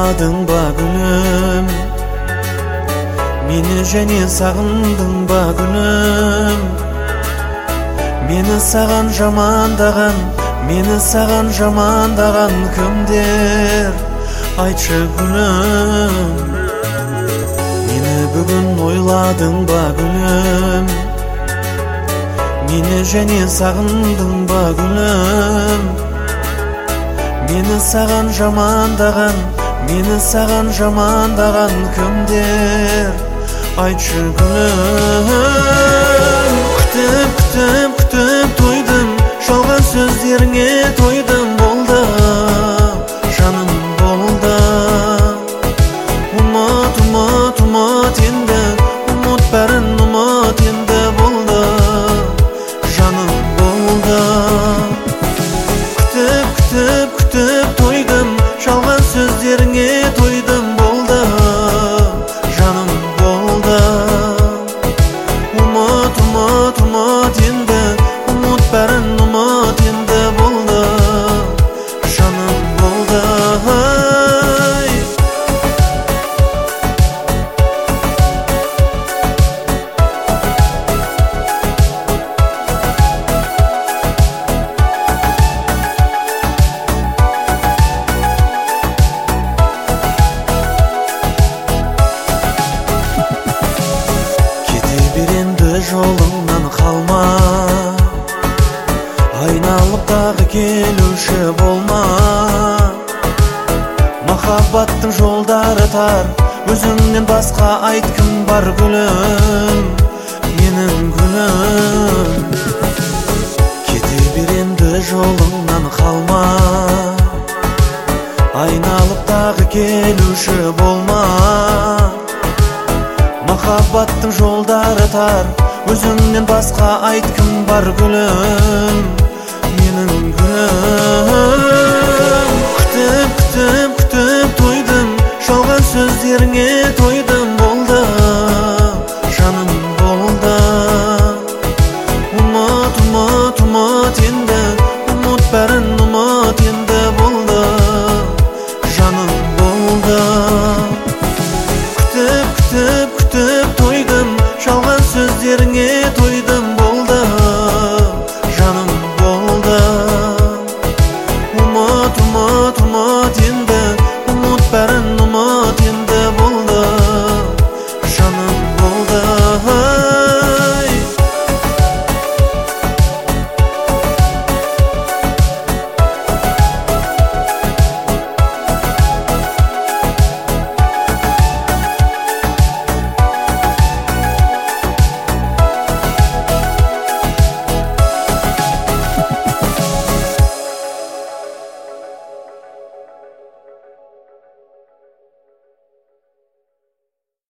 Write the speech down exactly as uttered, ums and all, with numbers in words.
ойладың ба гүлім, мені және сағындың ба гүлім. Мені саған жамандаған, мені саған жамандаған кімдер, айтшы гүлім. Мені бүгін ойладың ба гүлім, мені және сағындың ба гүлім. Мені саған жамандаған, мені саған жамандаған кімдер, айтшы гүлім. Күтіп, күтіп, күтіп тойдым, жалған сөздеріңе тойдым, болды, жаным болды. Ұмыт, ұмыт, ұмыт енді, ұмыт бәрін ұмыт енді, болды, жаным болды. Күтіп, күтіп, күтіп тойдым, жалған сөздеріңе тойдым, болды, жаным болды. Ұмыт, ұмыт, ұмыт енді, ұмыт бәрін ұмыт енді, болды, жаным болды. Жолыңнан қалма, айналып дағы келуші болма. Махаббаттың жолдары тар, өзіңнен басқа айткім бар гүлім, менің гүлім. Кете бер енді жолыңнан қалма, айналып дағы келуші болма. Махаббаттың жолдары тар, өзіңнен басқа айткім бар гүлім, менің гүлім. Күтіп, күтіп, күтіп тойдым, жалған сөздеріңе тойдым.